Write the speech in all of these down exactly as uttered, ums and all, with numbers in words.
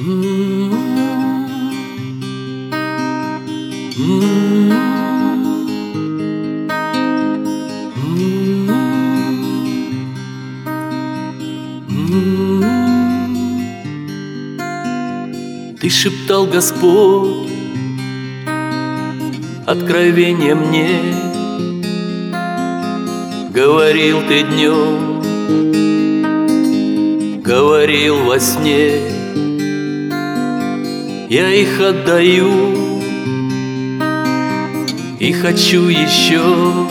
Ты шептал, Господь, откровение мне, говорил ты днем, говорил во сне. Я их отдаю и хочу еще.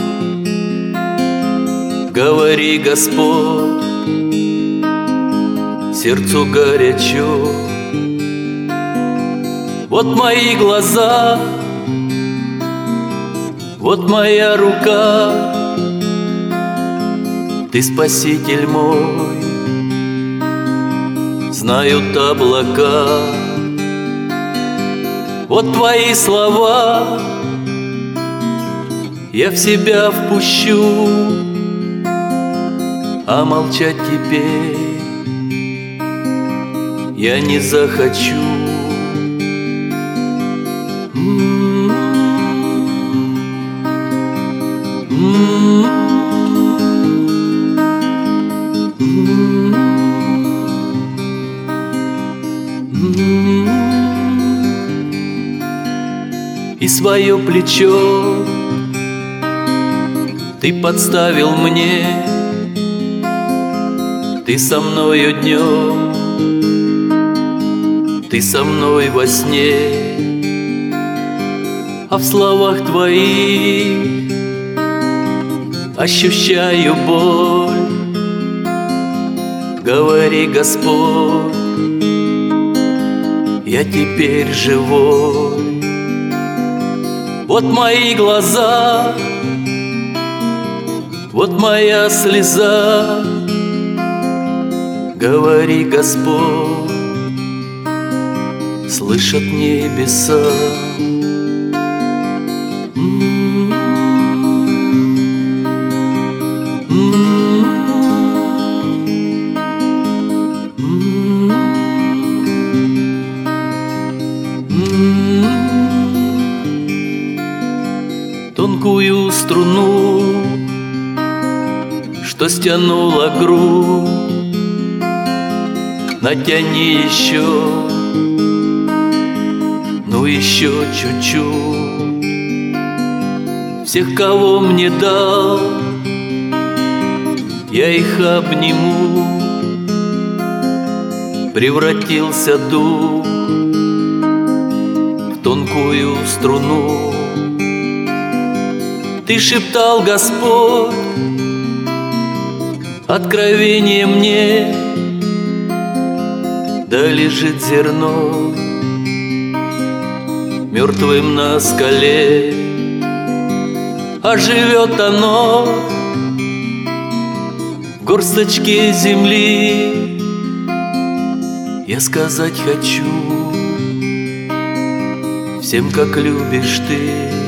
Говори, Господь, сердцу горячо. Вот мои глаза, вот моя рука, Ты Спаситель мой, знают облака. Вот Твои слова я в себя впущу, а молчать теперь я не захочу. И свое плечо Ты подставил мне, Ты со мною днем, Ты со мной во сне, а в словах Твоих ощущаю боль. Говори, Господь, я теперь живой. Вот мои глаза, вот моя слеза. Говори, Господь, слышат небеса. Тонкую струну, что стянула грудь, натяни еще, ну еще чуть-чуть. Всех, кого мне дал, я их обниму. Превратился дух в тонкую струну. Ты шептал, Господь, откровение мне, да лежит зерно мертвым на скале, а живет оно в горсточке земли. Я сказать хочу всем, как любишь ты.